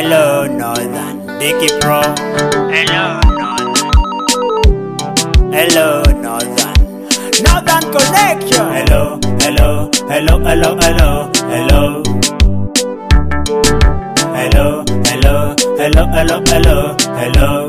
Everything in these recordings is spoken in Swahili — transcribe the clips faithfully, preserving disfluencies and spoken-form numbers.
Hello Northern, Dicky Pro. Hello Northern. Hello Northern. Northern Connection. Hello, hello, hello, hello, hello, hello. Hello, hello, hello, hello, hello, hello.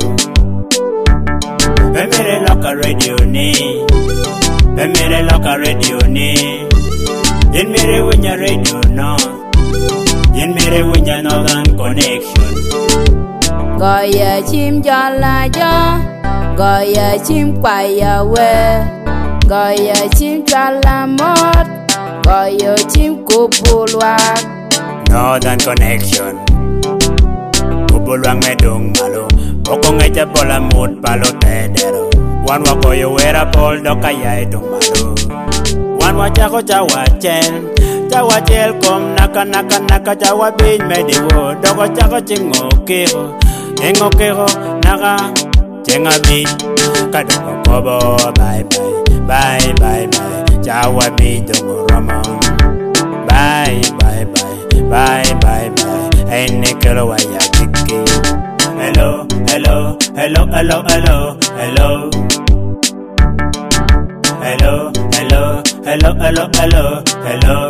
Bemere loka radio ni. Bemere loka radio ni. Yen mere winya radio no. Yen mere winya Northern Connection. Goya chim jala ja, goya chim kwaya we, goya chim jala mot, goya chim kubulwa. Northern Connection. Kubulwang medung malo, pokong echa bola mood palo tedero. Wan wako yo wera pol doka ya edung malo. Wan wachako jawa chen, jawa chel kom naka naka naka jawa bin mediwo. Doko chako chingo kiro, engo kiro naka chenga bin. Kadoko kobo bye bye, bye bye bye. Jawa bin dongo ramon. Bye bye bye, bye bye bye. Hey Nicola waya kiki. Hello, hello, hello, hello, hello, hello. Hello, hello, hello, hello, hello, hello.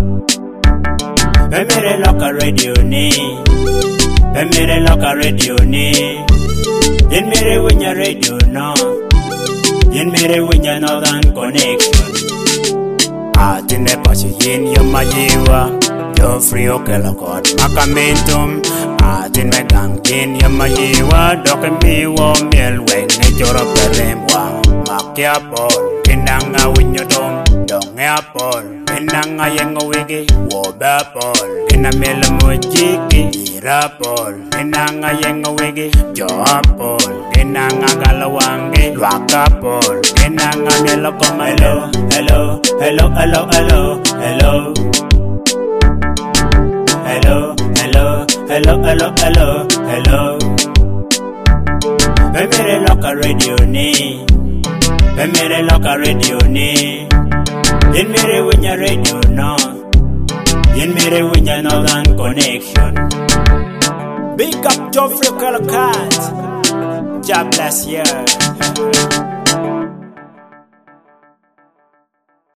Bemere loka radio ni. Bemere loka radio ni. Yen mere winya radio no. Yen mere winya Northern Connection. Atine pasi yin yoma yiwa. Yo frio que lo con macamentum. Atin me gang yin yoma yiwa. Doke mi wo miel wen ne choro peremwa. Makia pol kinanga winyo dom. Dong ya pol kinanga yengo wigi. Wo ba pol kina mela mojiki. Ira pol kinanga yengo wigi. Jo pol kinanga galawangi. Waka pol kinanga melo koma. Hello, hello, hello, hello, hello, hello. Hello, hello, hello, hello, hello, hello. Bemere loka radio ni. Bemere loka radio ni. Yen mere winya radio no. Yen mere winya Northern Connection. Big up Geoffrey Calacat. God bless you.